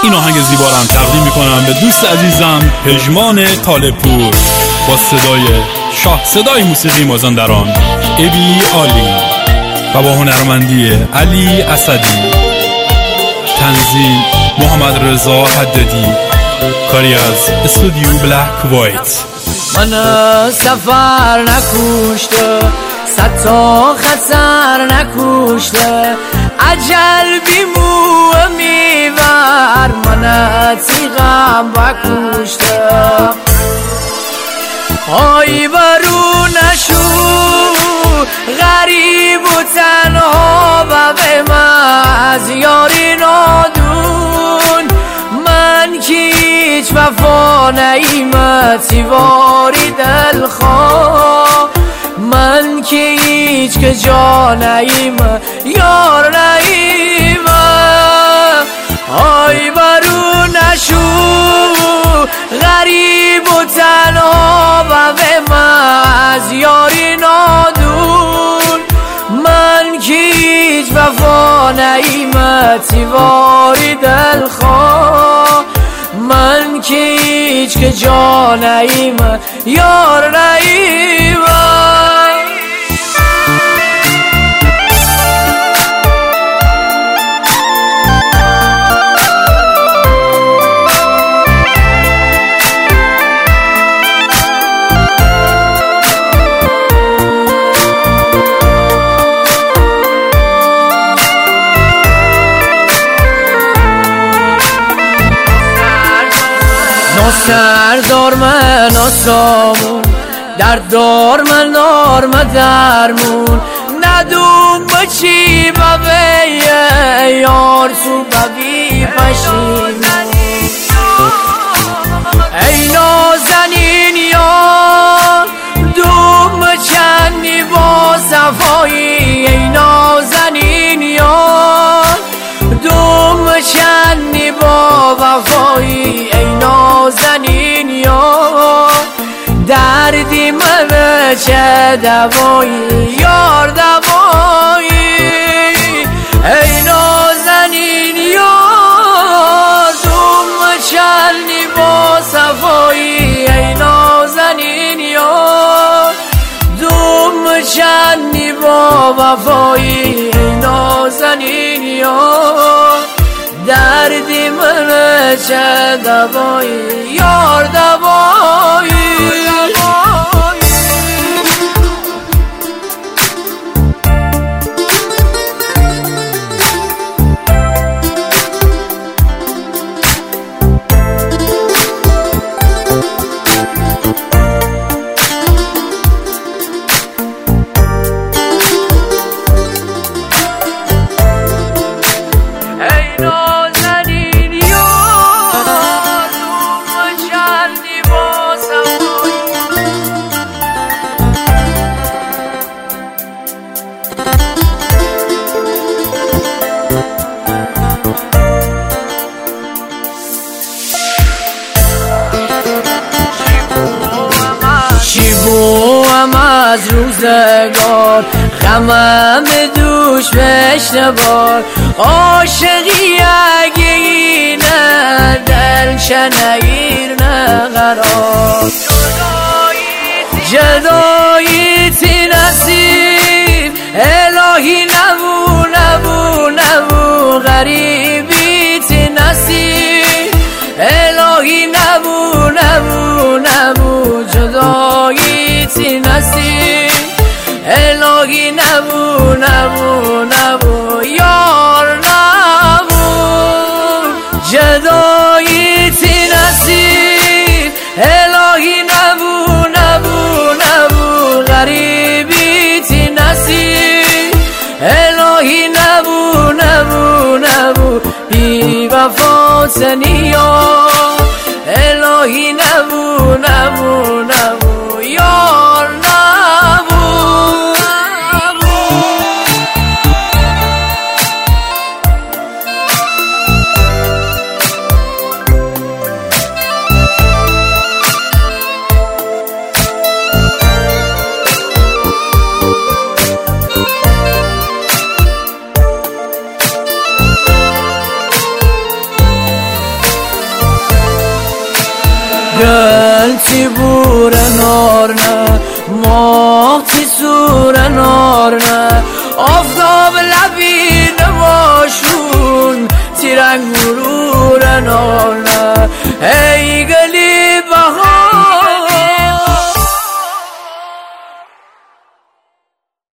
این آهنگ زیبا رو هم تقدیم میکنم به دوست عزیزم پژمان طالب‌پور با صدای شاه صدای موسیقی مازندران ابی عالی و با هنرمندی علی اسدی، تنظیم محمد رضا حدادی، کاری از استودیو بلک وایت. من سفر نکشته، صد تا خطر نکشته، عجل بیمو میبر من تیغم بکشته. آی برو نشو غریب و تنها و به از یاری نادون، من که هیچ وفا نایمتی واری دلخواه، من که هیچ که جا نایمه یار نایمه. آی برو نشو غریب و تنها و به از یاری نادون، من که هیچ وفا نایمتی واری دلخواه، من که هیچ که جا نایمه یار نایمه. سردار من آسامون، دردار من نارم درمون، ندوم بچی ببیه یار تو ببی پشیمون. ای نازنین یار دوم چندی با صفایی، ای نازنین یار دوم چندی با وفایی، ای نازنین یار دردی من چه دوایی یار دوایی. ای نازنین یار دوم چندی با صفایی، ای نازنین یار دوم چندی با وفایی، ای نازنین یار دردی من چه دوایی یار دوایی. شیبوام از روزگار غمم دوش بشته بار، عاشقی اگه اینه دل شنگیر نقرار، جدایی تی نصیب الهی نبو نبو نبو، غریبی تی نصیب الهی نبو نبو نبو، جدایی تی نصیب الهی نبو نبو نبو یار نبو، جدایی تی نصیب الهی نبو نبو نبو، غریبی تی نصیب الهی نبو نبو نبو، بی وفا سنیا الهی نبو نبو نبو یار نبو. گل تی بوره نارنه ماه تی سوره نارنه آفتاب لبی نماشون تی رنگ بروره نارنه